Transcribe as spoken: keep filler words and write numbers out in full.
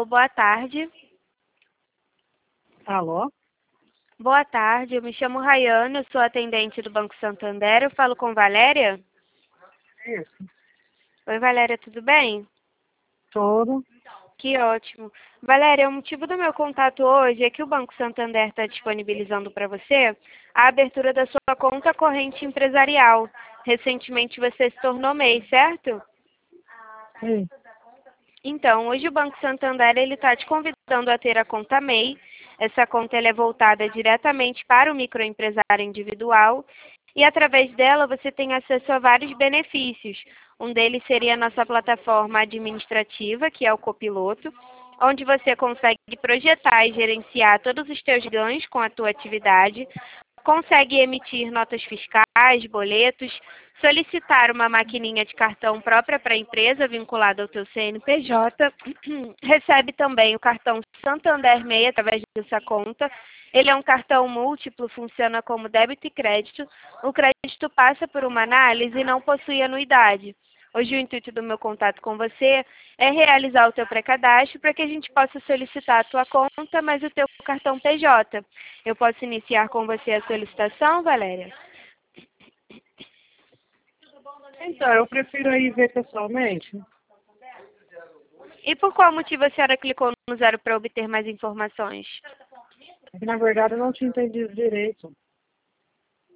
Alô, boa tarde. Alô? Boa tarde, eu me chamo Rayane, eu sou atendente do Banco Santander, eu falo com Valéria? Isso. Oi, Valéria, tudo bem? Tudo. Que ótimo. Valéria, o motivo do meu contato hoje é que o Banco Santander está disponibilizando para você a abertura da sua conta corrente empresarial. Recentemente você se tornou M E I, certo? Sim. Então, hoje o Banco Santander ele está te convidando a ter a conta M E I. Essa conta ela é voltada diretamente para o microempresário individual e através dela você tem acesso a vários benefícios. Um deles seria a nossa plataforma administrativa, que é o Copiloto, onde você consegue projetar e gerenciar todos os teus ganhos com a tua atividade, consegue emitir notas fiscais, boletos, solicitar uma maquininha de cartão própria para a empresa vinculada ao teu C N P J, recebe também o cartão Santander M E I através dessa conta. Ele é um cartão múltiplo, funciona como débito e crédito. O crédito passa por uma análise e não possui anuidade. Hoje o intuito do meu contato com você é realizar o teu pré-cadastro para que a gente possa solicitar a tua conta, mas o teu cartão P J. Eu posso iniciar com você a solicitação, Valéria? Então, eu prefiro aí ver pessoalmente. E por qual motivo a senhora clicou no zero para obter mais informações? É que, na verdade, eu não tinha entendido direito.